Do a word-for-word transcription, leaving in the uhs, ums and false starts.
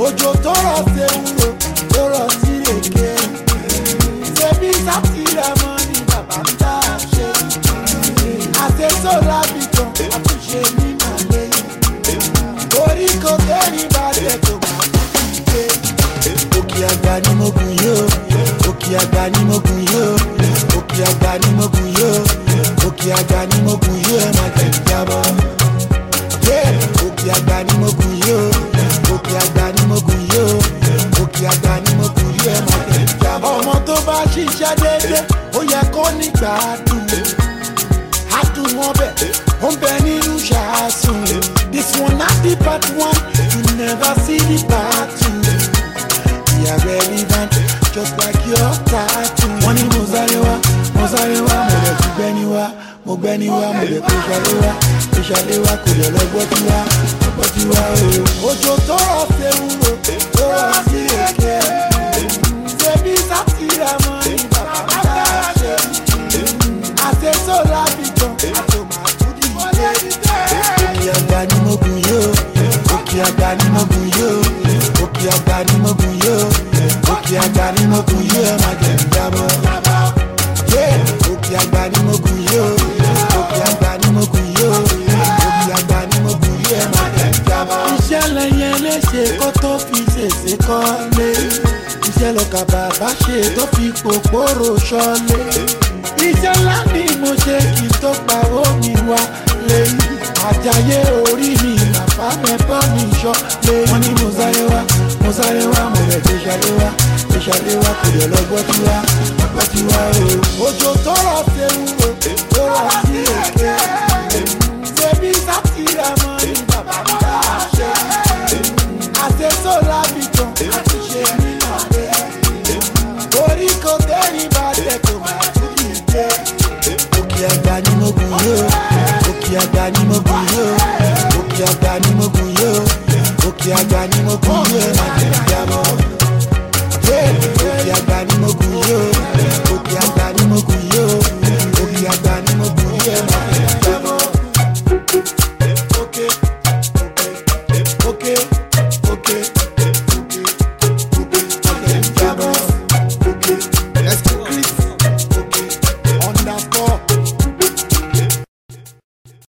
Ojo tó rọ̀ ṣe wúro, tó rọ̀ sí èké. Ṣebí sátìrà mọ́ ni bàbá ń dá ṣe. Àṣẹ sọ́la bìtàn, àtúnṣe ní màlẹ́. Orí kò tẹ́rì bá tẹ̀ tó máa fi dé. Òkè àgbà ni mo gùn yóò, òkè àgbà ni mo gùn yóò, òkè àgbà ni mo gùn yóò, òkè àgbà ni mo gùn yóò, ẹ má jẹ́ ìjábọ̀. Òkè àgbà ni mo gùn yóò, òkè àgbà ni mo gùn yóò, òkè àgbà ni mo gùn yóò, ẹ má jẹ́ ìjábọ̀. Ọmọ tó bá ṣiṣẹ́ déédéé, ó yẹ kó nígbà dùn. Adùn wọn bẹ̀, ó ń bẹ nínú ṣàásùn. This one not the part one, you never see the part two. We are relevant, just like your tattoo. Wọ́n ní mo sáré wá, mo sáré wá, mo lè tún gbẹ́ni wá, mo gbẹ́ni wá, mo lè kó ṣalé wá, kó ṣalé wá, kò lè lọ gbọ́ tí wá, gbọ́ tí wá o. Ojo tó rọ̀ ṣe wúro, tó rọ̀ sí èké. Ṣebí sátìrà mọ́ ni bàbá ń dá ṣe. Àṣẹ sọ́la bìtàn, àtòmà tún dìde. Òkè àgbà ni mo gùn yóò, òkè àgbà ni mo gùn yóò, òkè àgbà ni mo gùn yóò, òkè àgbà ni mo gùn yóò, ẹ má jẹ́ ìjábọ̀. Òkè àgbà ni mo gùn yóò, òkè àgbà ni mo gùn yóò, òkè àgbà ni mo gùn yóò, ẹ má jẹ́ ìjábọ̀. Iṣẹ́ lẹ́yìn léṣe kó tó fi ṣèṣe kọ́lé. Iṣẹ́ lọ́kà bàbá ṣe tó fi pòpòrò ṣọ́lé. Iṣẹ́ ńlá ni mo ṣe kí n tó pa omi wá lẹ́yìn. Àjàyè orí mi, bàbá mi bọ́ mi ṣọ́ lẹ́yìn. Wọ́n ní mo sáré wá, mo sáré wá, mo lè fi ṣàlé wá, fi ṣàlé wá, kò lè lọ gbọ́ tí wá, gbọ́ tí wá o. Ojo tó rọ̀ ṣe wúro, tó rọ̀ sí èké. Ṣebí sátìrà mọ́ ni bàbá ń dá ṣe. Àṣẹ sọ́la bìtàn, àtúnṣe ní màlẹ́. Orí kò tẹ́rì bá tẹ̀ tó máa tún dìde. Òkè àgbà ni mo gùn yóò, òkè àgbà ni mo gùn yóò, òkè àgbà ni mo gùn yóò, òkè àgbà ni mo gùn yóò, ẹ má jẹ́